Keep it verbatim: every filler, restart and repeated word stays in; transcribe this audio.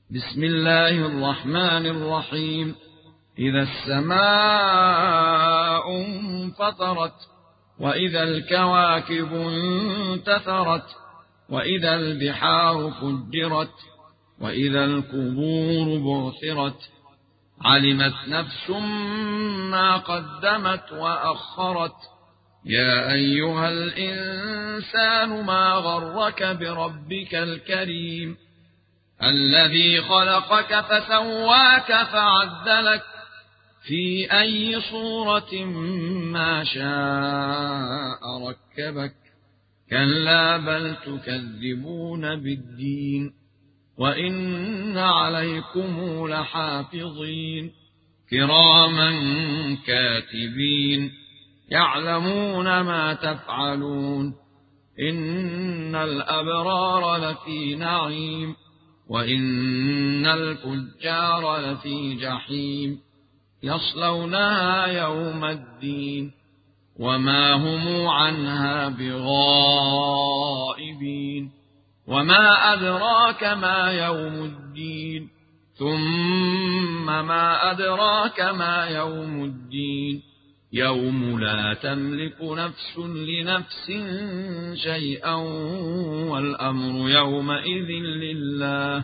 بسم الله الرحمن الرحيم. إذا السماء انفطرت وإذا الكواكب انتثرت وإذا البحار فجرت وإذا القبور بعثرت علمت نفس ما قدمت وأخرت. يا أيها الإنسان ما غرك بربك الكريم الذي خلقك فسواك فعدلك في أي صورة ما شاء ركبك. كلا بل تكذبون بالدين وإن عليكم لحافظين كراما كاتبين يعلمون ما تفعلون. إن الأبرار لفي نعيم وإن الفجار لفي جحيم يصلونها يوم الدين وما هم عنها بغائبين. وما أدراك ما يوم الدين ثم ما أدراك ما يوم الدين يوم لا تملك نفس لنفس شيئا والأمر يومئذ لله.